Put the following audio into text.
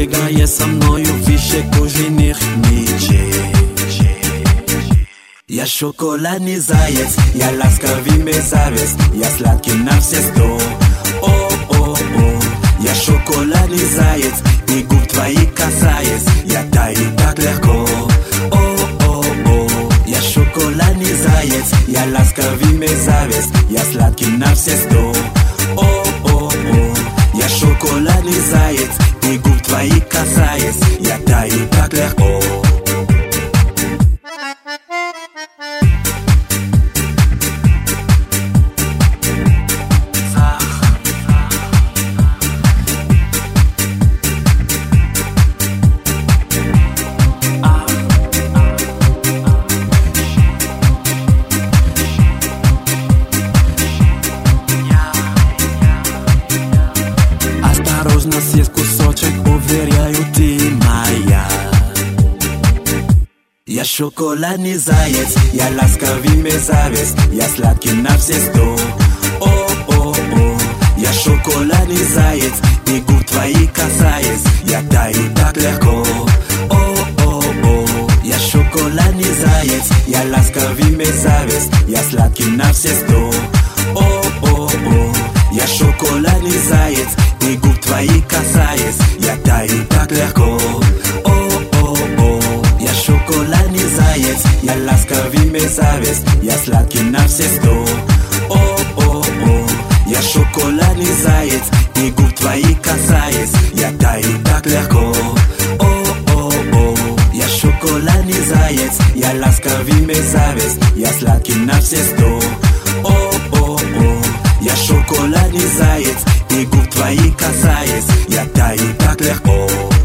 бегаje со мною više kužinih niče. Ja šokoladni zajec, ja laskavi me zavest, ja slatki na vse sto. Ja šokoladni zajec i gub tvoji kasajec, ja taji tak lehko. Ja šokoladni zajec, ja laskavi me zavest, ja slatki na vse sto. Ja šokoladni zajec i gub tvoji kasajec, ja taji tak lehko. Осторожно, съест кусочек, уверяю, ты моя. Я шоколадный заяц, я ласковый мерзавец, я сладкий на все сто. Я шоколадный заяц, и губ твои касаясь, я таю так легко. Я шоколадный заяц, я ласковый мерзавец, я сладкий на все сто. Я шоколадный заяц, и губ твои касаясь, я таю так легко. Я шоколадный заяц, я ласковый мерзавец, я сладкий на все сто. Я шоколадный заяц, и губ твои касаясь, я таю так легко. Я шоколадный заяц, я ласковый мерзавец, я сладкий на все сто. Я шоколадный заяц, и губ твои касаясь, я таю так легко.